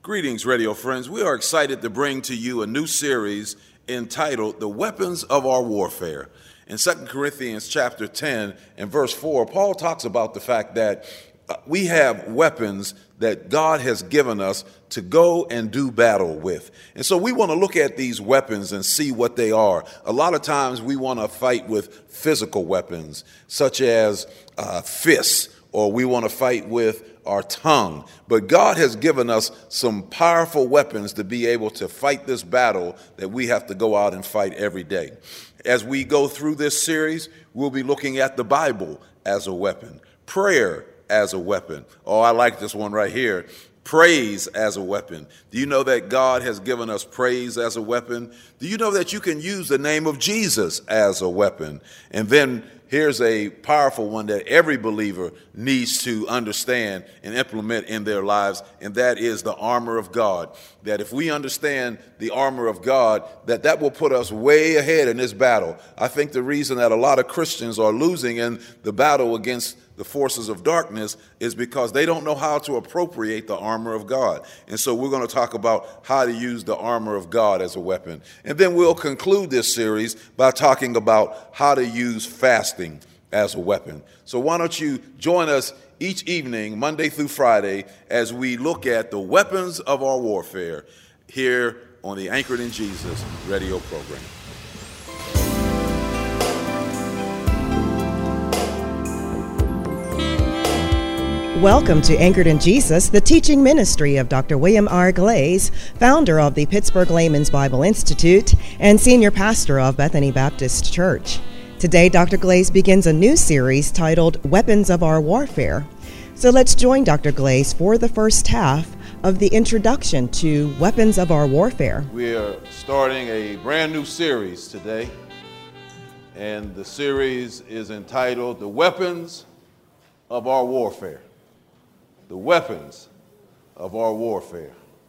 Greetings, radio friends. We are excited to bring to you a new series entitled The Weapons of Our Warfare. In 2 Corinthians chapter 10 and verse 4, Paul talks about the fact that we have weapons that God has given us to go and do battle with. And so we want to look at these weapons and see what they are. A lot of times we want to fight with physical weapons, such as fists, or we want to fight with our tongue. But God has given us some powerful weapons to be able to fight this battle that we have to go out and fight every day. As we go through this series, we'll be looking at the Bible as a weapon, prayer as a weapon. Oh, I like this one right here. Praise as a weapon. Do you know that God has given us praise as a weapon? Do you know that you can use the name of Jesus as a weapon? And then here's a powerful one that every believer needs to understand and implement in their lives, and that is the armor of God. That if we understand the armor of God, that will put us way ahead in this battle. I think the reason that a lot of Christians are losing in the battle against the forces of darkness is because they don't know how to appropriate the armor of God. And so we're going to talk about how to use the armor of God as a weapon. And then we'll conclude this series by talking about how to use fasting as a weapon. So why don't you join us each evening, Monday through Friday, as we look at the weapons of our warfare here on the Anchored in Jesus radio program. Welcome to Anchored in Jesus, the teaching ministry of Dr. William R. Glaze, founder of the Pittsburgh Layman's Bible Institute and senior pastor of Bethany Baptist Church. Today, Dr. Glaze begins a new series titled Weapons of Our Warfare. So let's join Dr. Glaze for the first half of the introduction to Weapons of Our Warfare. We are starting a brand new series today, and the series is entitled The Weapons of Our Warfare. The weapons of our warfare.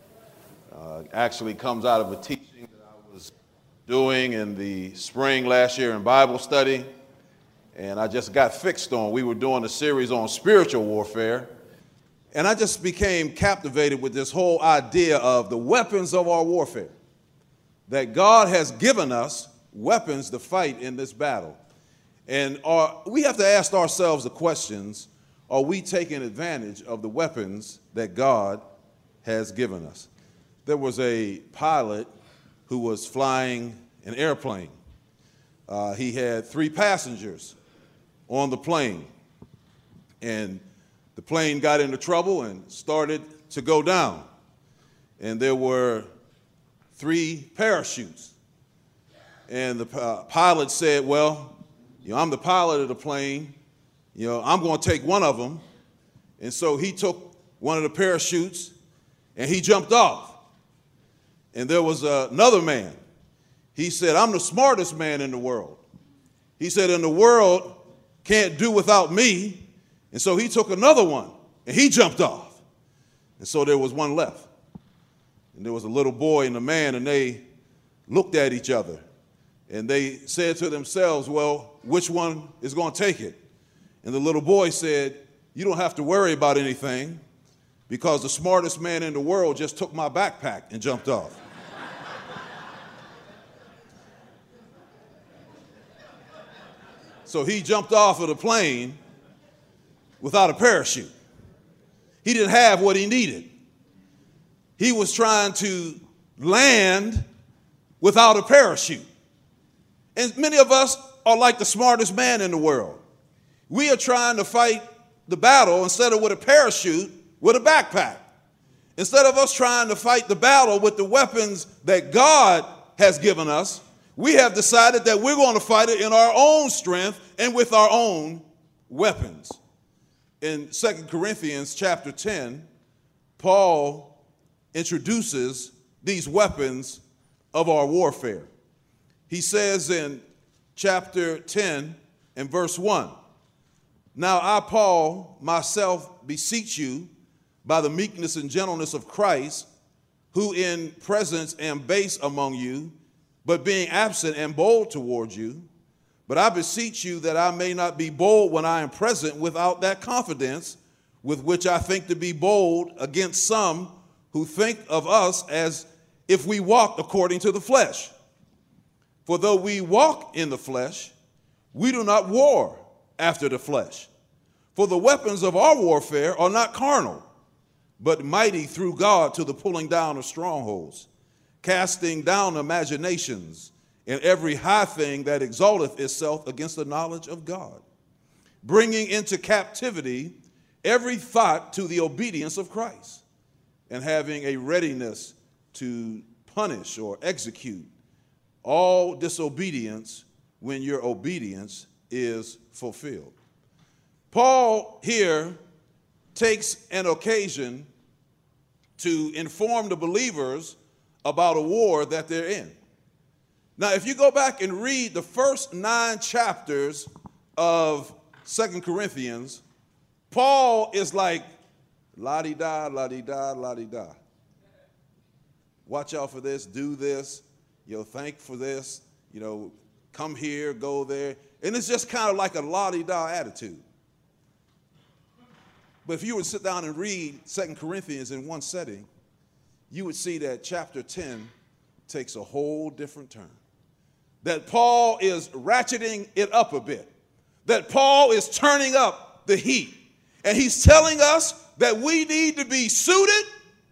Actually comes out of a teaching that I was doing in the spring last year in Bible study, and I just got fixed on. We were doing a series on spiritual warfare, and I just became captivated with this whole idea of the weapons of our warfare, that God has given us weapons to fight in this battle. And we have to ask ourselves the questions: are we taking advantage of the weapons that God has given us? There was a pilot who was flying an airplane. He had 3 passengers on the plane, and the plane got into trouble and started to go down. And there were 3 parachutes. And the pilot said, well, I'm the pilot of the plane. I'm going to take one of them. And so he took one of the parachutes and he jumped off. And there was another man. He said, I'm the smartest man in the world. He said, and the world can't do without me. And so he took another one and he jumped off. And so there was one left. And there was a little boy and a man, and they looked at each other and they said to themselves, well, which one is going to take it? And the little boy said, you don't have to worry about anything, because the smartest man in the world just took my backpack and jumped off. So he jumped off of the plane without a parachute. He didn't have what he needed. He was trying to land without a parachute. And many of us are like the smartest man in the world. We are trying to fight the battle, instead of with a parachute, with a backpack. Instead of us trying to fight the battle with the weapons that God has given us, we have decided that we're going to fight it in our own strength and with our own weapons. In 2 Corinthians chapter 10, Paul introduces these weapons of our warfare. He says in chapter 10 and verse 1, now I, Paul, myself beseech you by the meekness and gentleness of Christ, who in presence am base among you, but being absent am bold toward you. But I beseech you that I may not be bold when I am present without that confidence with which I think to be bold against some who think of us as if we walked according to the flesh. For though we walk in the flesh, we do not war after the flesh. For the weapons of our warfare are not carnal, but mighty through God to the pulling down of strongholds, casting down imaginations and every high thing that exalteth itself against the knowledge of God, bringing into captivity every thought to the obedience of Christ, and having a readiness to punish or execute all disobedience when your obedience is fulfilled. Paul here takes an occasion to inform the believers about a war that they're in. Now, if you go back and read the first 9 chapters of 2 Corinthians, Paul is like, la-di-da, la-di-da, la-di-da. Watch out for this, do this, thank for this, come here, go there. And it's just kind of like a la-di-da attitude. But if you would sit down and read 2 Corinthians in one setting, you would see that chapter 10 takes a whole different turn. That Paul is ratcheting it up a bit. That Paul is turning up the heat. And he's telling us that we need to be suited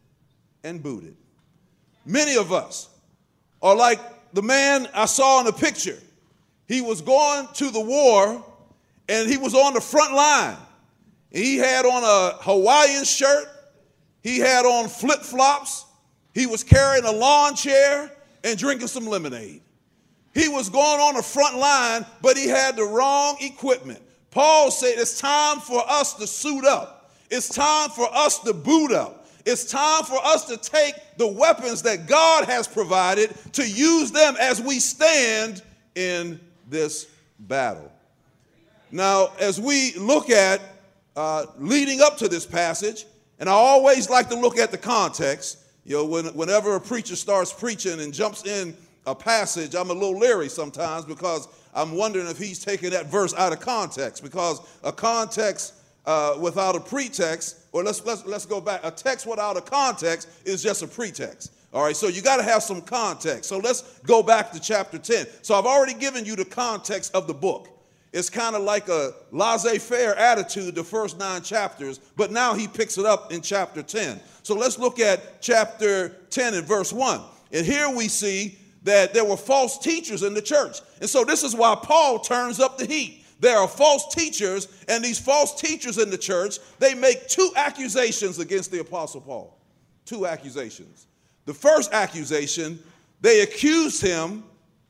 and booted. Many of us are like the man I saw in the picture. He was going to the war and he was on the front line. He had on a Hawaiian shirt. He had on flip-flops. He was carrying a lawn chair and drinking some lemonade. He was going on the front line, but he had the wrong equipment. Paul said it's time for us to suit up. It's time for us to boot up. It's time for us to take the weapons that God has provided to use them as we stand in this battle. Now, as we look at leading up to this passage, and I always like to look at the context. Whenever a preacher starts preaching and jumps in a passage, I'm a little leery sometimes because I'm wondering if he's taking that verse out of context, because a context without a pretext, or let's go back. A text without a context is just a pretext. All right, so you got to have some context. So let's go back to chapter 10. So I've already given you the context of the book. It's kind of like a laissez-faire attitude the first 9 chapters, but now he picks it up in chapter 10. So let's look at chapter 10 and verse 1. And here we see that there were false teachers in the church. And so this is why Paul turns up the heat. There are false teachers, and these false teachers in the church, they make 2 accusations against the Apostle Paul. 2 accusations. The first accusation, they accused him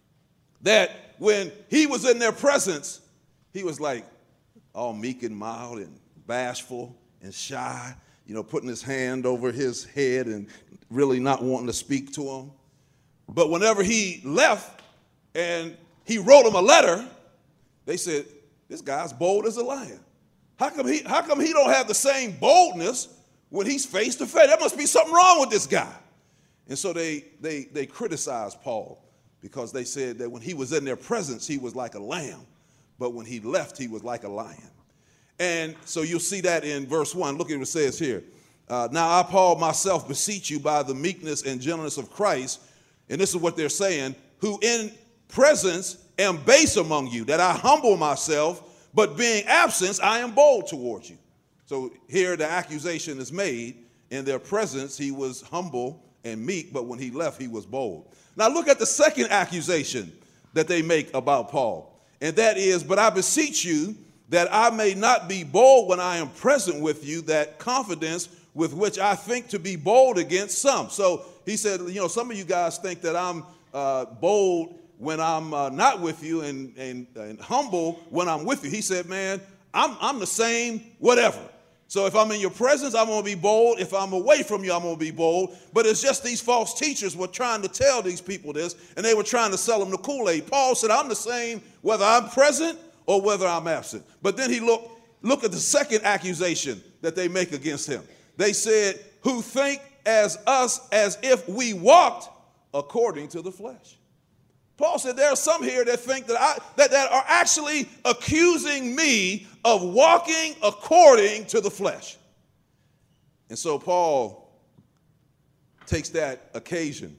that when he was in their presence, he was like all meek and mild and bashful and shy, putting his hand over his head and really not wanting to speak to him. But whenever he left and he wrote him a letter, they said, this guy's bold as a lion. How come he don't have the same boldness when he's face to face? There must be something wrong with this guy. And so they criticized Paul because they said that when he was in their presence, he was like a lamb. But when he left, he was like a lion. And so you'll see that in verse 1. Look at what it says here. Now I, Paul, myself beseech you by the meekness and gentleness of Christ, and this is what they're saying, who in presence am base among you, that I humble myself, but being absent, I am bold towards you. So here the accusation is made. In their presence, he was humble and meek, but when he left, he was bold. Now look at the second accusation that they make about Paul. And that is, but I beseech you that I may not be bold when I am present with you, that confidence with which I think to be bold against some. So he said, some of you guys think that I'm bold when I'm not with you and humble when I'm with you. He said, man, I'm the same whatever. So if I'm in your presence, I'm going to be bold. If I'm away from you, I'm going to be bold. But it's just these false teachers were trying to tell these people this, and they were trying to sell them the Kool-Aid. Paul said, I'm the same whether I'm present or whether I'm absent. But then he look at the second accusation that they make against him. They said, who think as us as if we walked according to the flesh. Paul said there are some here that think that are actually accusing me of walking according to the flesh. And so Paul takes that occasion,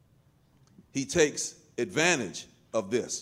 he takes advantage of this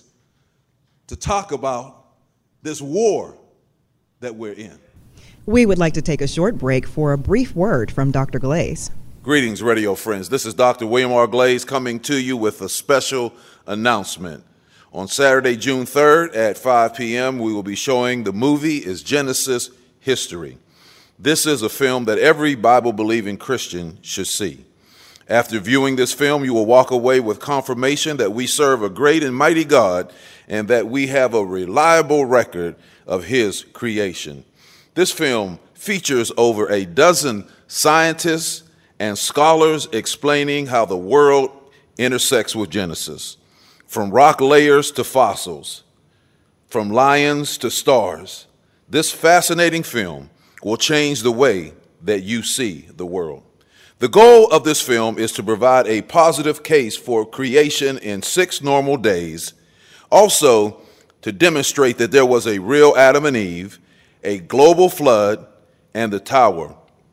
to talk about this war that we're in. We would like to take a short break for a brief word from Dr. Glaze. Greetings, radio friends. This is Dr. William R. Glaze coming to you with a special announcement. On Saturday, June 3rd at 5 p.m., we will be showing the movie Is Genesis History. This is a film that every Bible-believing Christian should see. After viewing this film, you will walk away with confirmation that we serve a great and mighty God and that we have a reliable record of His creation. This film features over a dozen scientists and scholars explaining how the world intersects with Genesis, from rock layers to fossils, from lions to stars. This fascinating film will change the way that you see the world. The goal of this film is to provide a positive case for creation in 6 normal days, also to demonstrate that there was a real Adam and Eve, a global flood, and the Tower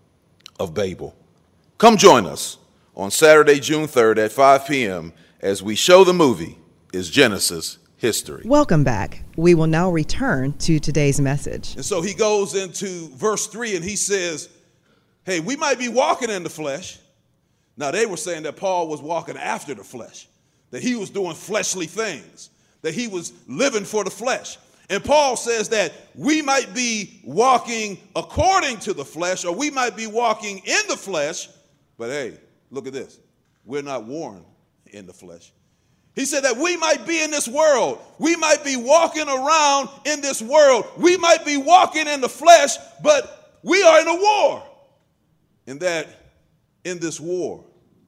of Babel. Come join us on Saturday, June 3rd at 5 p.m. as we show the movie Is Genesis History. Welcome back. We will now return to today's message. And so he goes into verse 3 and he says, hey, we might be walking in the flesh. Now, they were saying that Paul was walking after the flesh, that he was doing fleshly things, that he was living for the flesh. And Paul says that we might be walking according to the flesh, or we might be walking in the flesh. But hey, look at this. We're not warned in the flesh. He said that we might be in this world. We might be walking around in this world. We might be walking in the flesh, but we are in a war. And that in this war,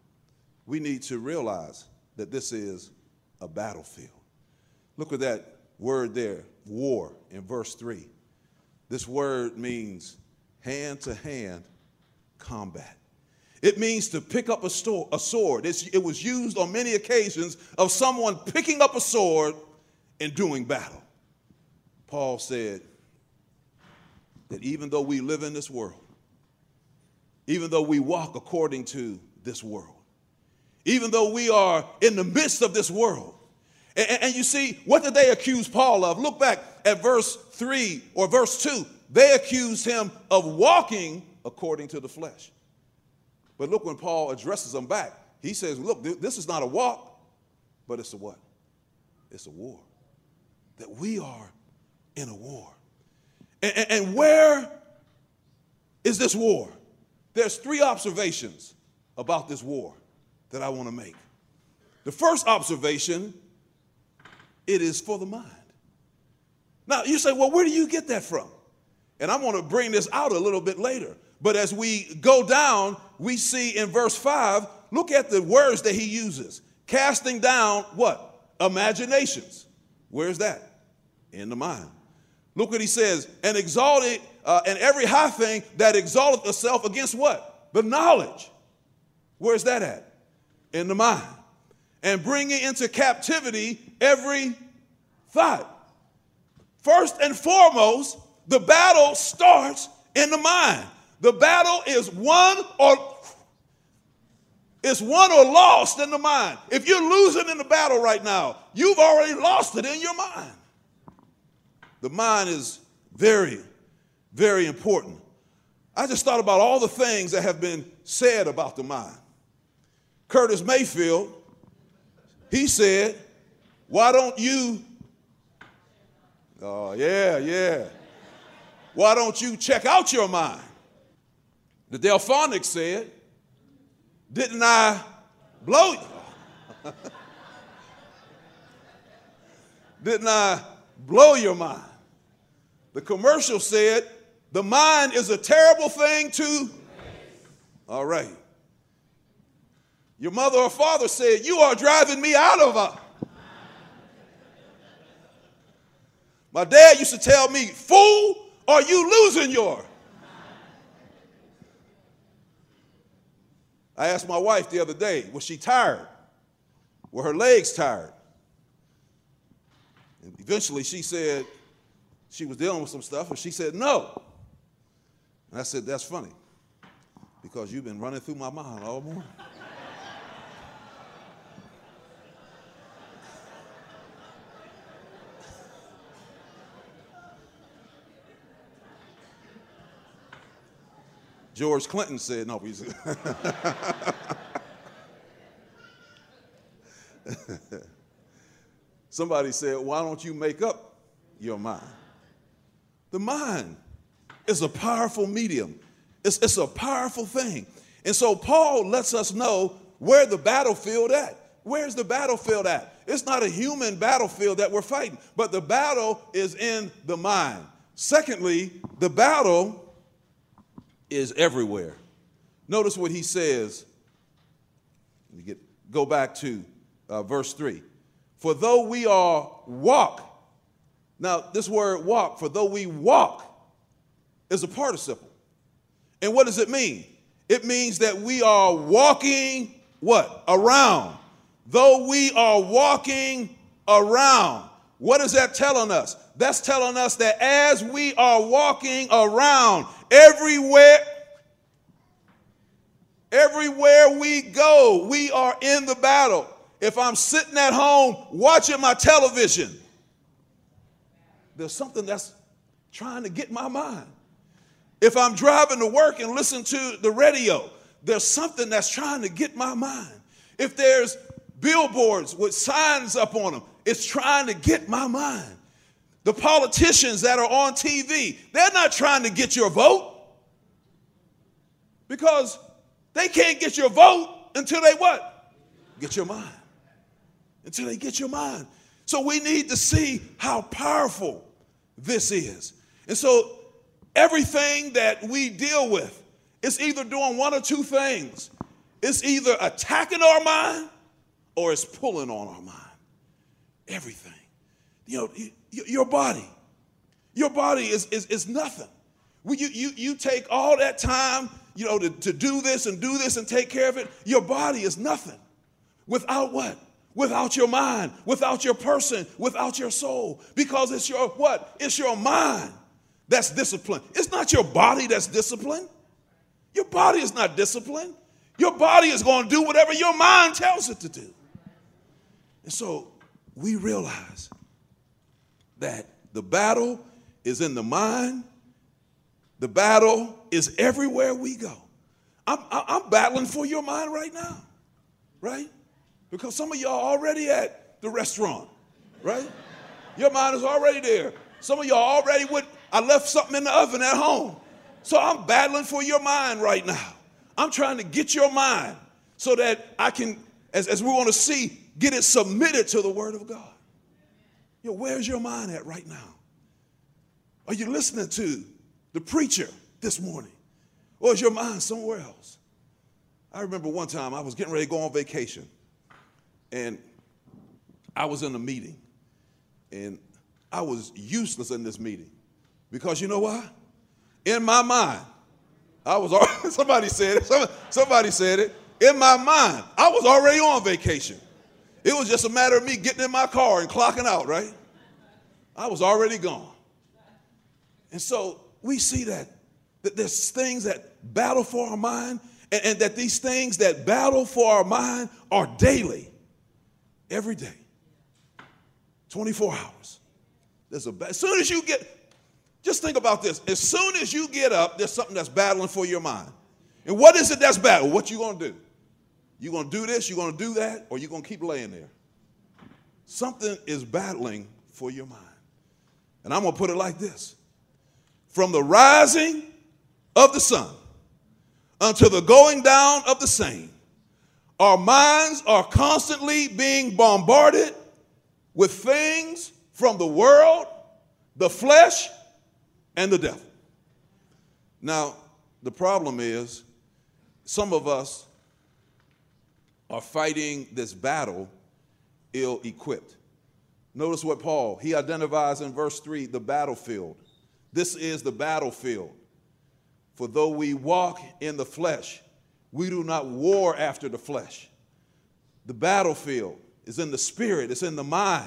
we need to realize that this is a battlefield. Look at that word there, war, in verse 3. This word means hand-to-hand combat. It means to pick up a sword. It was used on many occasions of someone picking up a sword and doing battle. Paul said that even though we live in this world, even though we walk according to this world, even though we are in the midst of this world, and you see, what did they accuse Paul of? Look back at verse 3 or verse 2. They accused him of walking according to the flesh. But look, when Paul addresses them back, he says, look, this is not a walk, but it's a what? It's a war. That we are in a war. And where is this war? There's 3 observations about this war that I want to make. The first observation, it is for the mind. Now, you say, well, where do you get that from? And I'm going to bring this out a little bit later. But as we go down, we see in verse 5, look at the words that he uses. Casting down what? Imaginations. Where's that? In the mind. Look what he says. And exalted, and every high thing that exalteth itself against what? The knowledge. Where's that at? In the mind. And bringing into captivity every thought. First and foremost, the battle starts in the mind. The battle is won or lost in the mind. If you're losing in the battle right now, you've already lost it in your mind. The mind is very, very important. I just thought about all the things that have been said about the mind. Curtis Mayfield, he said, why don't you, why don't you check out your mind? The Delphonics said, didn't I blow you? Didn't I blow your mind? The commercial said, the mind is a terrible thing to. All right. Your mother or father said, you are driving me out of a. My dad used to tell me, fool, are you losing your? I asked my wife the other day, was she tired? Were her legs tired? And eventually she said she was dealing with some stuff, and she said no. And I said, that's funny, because you've been running through my mind all morning. George Clinton said, no, somebody said, why don't you make up your mind? The mind is a powerful medium. It's a powerful thing. And so Paul lets us know where the battlefield at. Where's the battlefield at? It's not a human battlefield that we're fighting, but the battle is in the mind. Secondly, the battle is everywhere. Notice what he says. Go back to verse 3. For though we are walk, now this word walk, for though we walk, is a participle. And what does it mean? It means that we are walking what? Around. Though we are walking around. What is that telling us? That's telling us that as we are walking around, everywhere we go, we are in the battle. If I'm sitting at home watching my television, there's something that's trying to get my mind. If I'm driving to work and listen to the radio, there's something that's trying to get my mind. If there's billboards with signs up on them, it's trying to get my mind. The politicians that are on TV, they're not trying to get your vote because they can't get your vote until they what? Get your mind. Until they get your mind. So we need to see how powerful this is. And so everything that we deal with, it's either doing one or two things. It's either attacking our mind or it's pulling on our mind. Everything. You know, your body is nothing. You take all that time, you know, to do this and take care of it. Your body is nothing. Without what? Without your mind, without your person, without your soul. Because it's your what? It's your mind that's disciplined. It's not your body that's disciplined. Your body is not disciplined. Your body is going to do whatever your mind tells it to do. And so we realize that the battle is in the mind. The battle is everywhere we go. I'm battling for your mind right now, right? Because some of y'all already at the restaurant, right? Your mind is already there. Some of y'all already I left something in the oven at home. So I'm battling for your mind right now. I'm trying to get your mind so that I can, as we want to see, get it submitted to the Word of God. You know, where's your mind at right now? Are you listening to the preacher this morning? Or is your mind somewhere else? I remember one time I was getting ready to go on vacation. And I was in a meeting. And I was useless in this meeting. Because you know why? In my mind, somebody said it. In my mind, I was already on vacation. It was just a matter of me getting in my car and clocking out, right? I was already gone. And so we see that there's things that battle for our mind, and that these things that battle for our mind are daily, every day, 24 hours. As soon as you just think about this. As soon as you get up, there's something that's battling for your mind. And what is it that's battling? What you going to do? You going to do this, you going to do that, or you going to keep laying there? Something is battling for your mind. And I'm going to put it like this. From the rising of the sun until the going down of the same, our minds are constantly being bombarded with things from the world, the flesh, and the devil. Now, the problem is some of us are fighting this battle ill-equipped. Notice what Paul, he identifies in verse 3, the battlefield. This is the battlefield. For though we walk in the flesh, we do not war after the flesh. The battlefield is in the spirit, it's in the mind.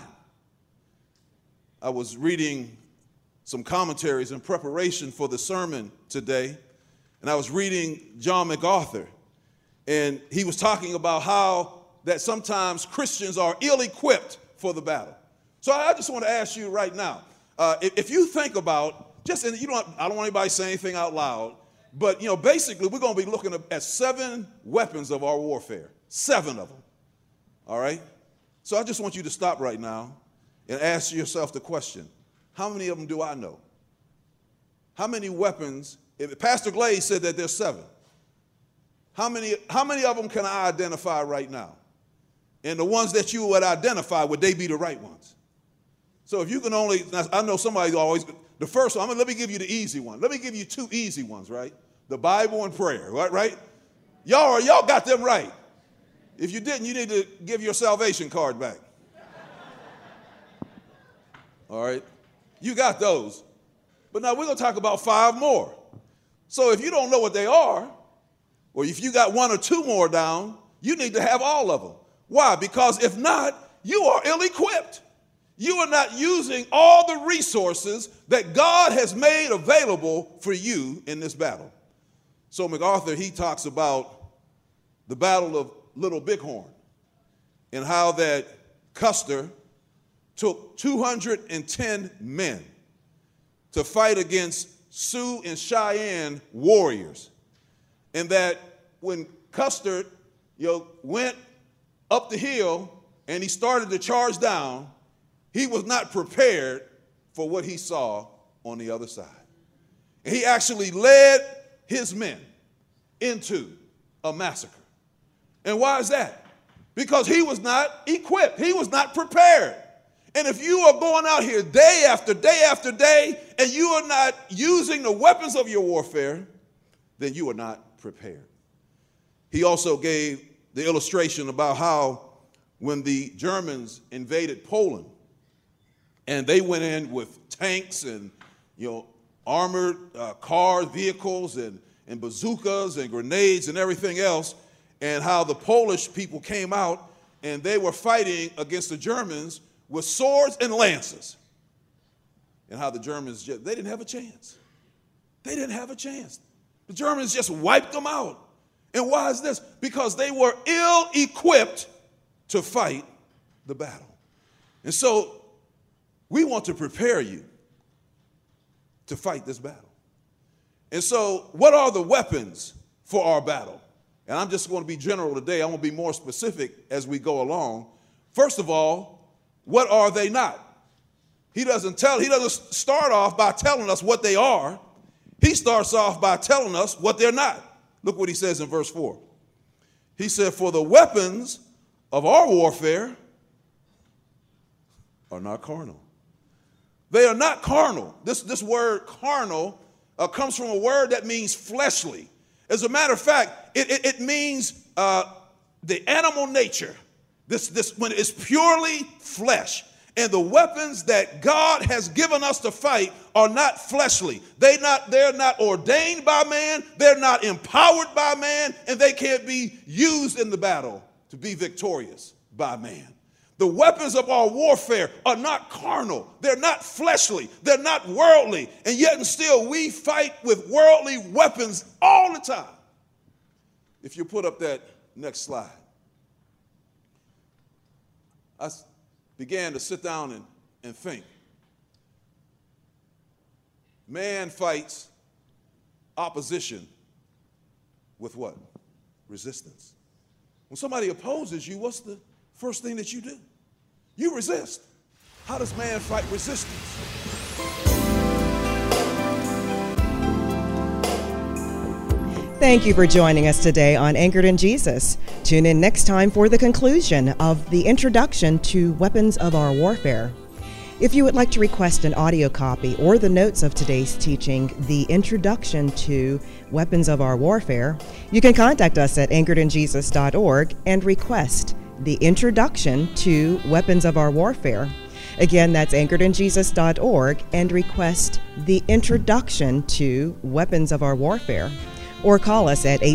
I was reading some commentaries in preparation for the sermon today, and I was reading John MacArthur, and he was talking about how that sometimes Christians are ill-equipped for the battle. So I just want to ask you right now, if you think about, I don't want anybody to say anything out loud, But, basically, we're going to be looking at 7 weapons of our warfare. 7 of them. All right? So I just want you to stop right now and ask yourself the question, how many of them do I know? How many weapons? If Pastor Glaze said that there's 7. How many of them can I identify right now? And the ones that you would identify, would they be the right ones? So if you can only, I know somebody always, the first one, let me give you the easy one. Let me give you 2 easy ones, right? The Bible and prayer, right? Y'all got them right. If you didn't, you need to give your salvation card back. All right? You got those. But now we're going to talk about 5 more. So if you don't know what they are, or if you got 1 or 2 more down, you need to have all of them. Why? Because if not, you are ill-equipped. You are not using all the resources that God has made available for you in this battle. So MacArthur, he talks about the Battle of Little Bighorn and how that Custer took 210 men to fight against Sioux and Cheyenne warriors. And that when Custer, went up the hill and he started to charge down, he was not prepared for what he saw on the other side. And he actually led his men into a massacre. And why is that? Because he was not equipped. He was not prepared. And if you are going out here day after day after day and you are not using the weapons of your warfare, then you are not prepared. He also gave the illustration about how when the Germans invaded Poland and they went in with tanks and armored cars, vehicles, and bazookas and grenades and everything else, and how the Polish people came out and they were fighting against the Germans with swords and lances. And how the Germans, they didn't have a chance. They didn't have a chance. The Germans just wiped them out. And why is this? Because they were ill-equipped to fight the battle. And so we want to prepare you to fight this battle. And so what are the weapons for our battle? And I'm just going to be general today. I'm going to be more specific as we go along. First of all, what are they not? He doesn't start off by telling us what they are. He starts off by telling us what they're not. Look what he says in verse 4. He said, for the weapons of our warfare are not carnal. They are not carnal. This word carnal comes from a word that means fleshly. As a matter of fact, it means the animal nature. This when it's purely flesh. And the weapons that God has given us to fight are not fleshly. They're not ordained by man. They're not empowered by man. And they can't be used in the battle to be victorious by man. The weapons of our warfare are not carnal. They're not fleshly. They're not worldly. And yet and still we fight with worldly weapons all the time. If you put up that next slide. I began to sit down and think. Man fights opposition with what? Resistance. When somebody opposes you, what's the first thing that you do? You resist. How does man fight resistance? Thank you for joining us today on Anchored in Jesus. Tune in next time for the conclusion of the introduction to Weapons of Our Warfare. If you would like to request an audio copy or the notes of today's teaching, the introduction to Weapons of Our Warfare, you can contact us at anchoredinjesus.org and request the introduction to Weapons of Our Warfare. Again, that's anchoredinjesus.org and request the introduction to Weapons of Our Warfare. Or call us at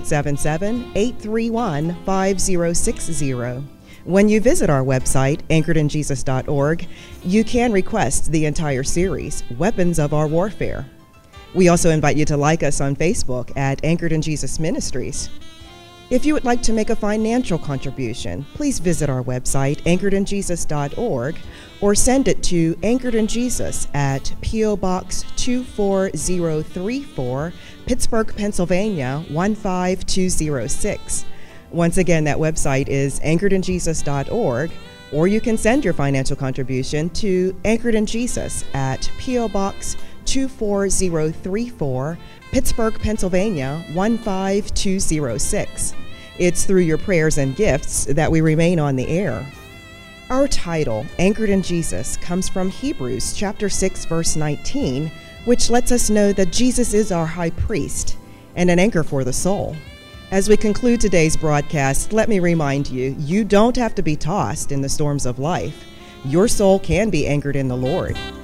877-831-5060. When you visit our website, anchoredinjesus.org, you can request the entire series, Weapons of Our Warfare. We also invite you to like us on Facebook at Anchored in Jesus Ministries. If you would like to make a financial contribution, please visit our website, anchoredinjesus.org, or send it to Anchored in Jesus at P.O. Box 24034, Pittsburgh, Pennsylvania 15206. Once again, that website is anchoredinjesus.org, or you can send your financial contribution to Anchored in Jesus at P.O. Box 24034, Pittsburgh, Pennsylvania 15206. It's through your prayers and gifts that we remain on the air. Our title, Anchored in Jesus, comes from Hebrews chapter 6, verse 19, which lets us know that Jesus is our high priest and an anchor for the soul. As we conclude today's broadcast, let me remind you, you don't have to be tossed in the storms of life. Your soul can be anchored in the Lord.